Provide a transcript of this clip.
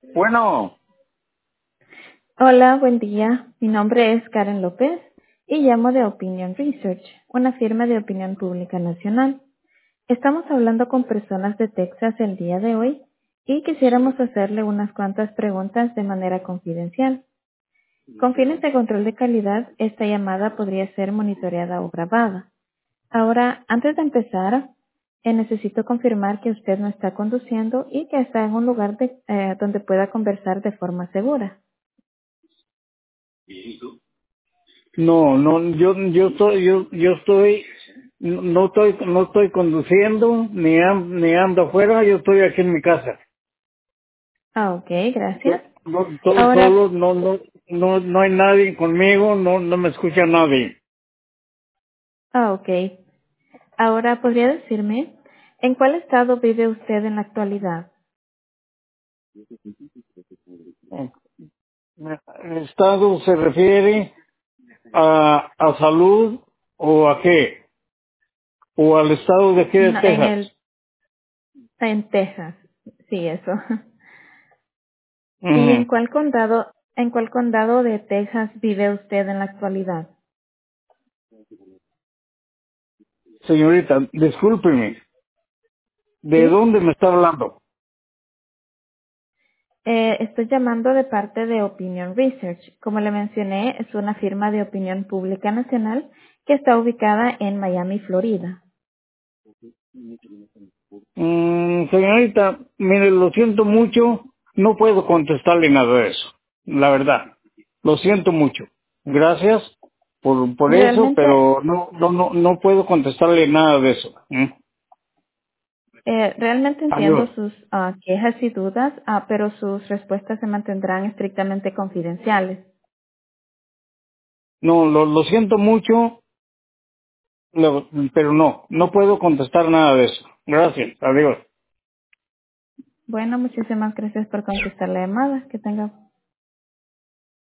Bueno, Hola, buen día. Mi nombre es Karen López y llamo de Opinion Research, una firma de opinión pública nacional. Estamos hablando con personas de Texas el día de hoy y quisiéramos hacerle unas cuantas preguntas de manera confidencial. Con fines de control de calidad, esta llamada podría ser monitoreada o grabada. Ahora, antes de empezar, necesito confirmar que usted no está conduciendo y que está en un lugar donde pueda conversar de forma segura. no, no estoy conduciendo, ni ando afuera, yo estoy aquí en mi casa. Ok, gracias. Estoy Ahora, solo, no hay nadie conmigo, no me escucha nadie. ok. Ahora, ¿podría decirme en cuál estado vive usted en la actualidad? ¿El estado se refiere a salud o a qué? ¿O al estado de aquí de No, Texas? en Texas. Sí, eso. ¿Y Ujú. en cuál condado de Texas vive usted en la actualidad? Señorita, discúlpeme, ¿de Sí. dónde me está hablando? Estoy llamando de parte de Opinion Research. Como le mencioné, es una firma de opinión pública nacional que está ubicada en Miami, Florida. Señorita, mire, lo siento mucho, no puedo contestarle nada de eso, la verdad. Lo siento mucho. Gracias por eso, Realmente pero no puedo contestarle nada de eso. Realmente entiendo Adiós. sus quejas y dudas, pero sus respuestas se mantendrán estrictamente confidenciales. No, lo siento mucho, pero no puedo contestar nada de eso. Gracias, adiós. Bueno, muchísimas gracias por contestar la llamada. Que tenga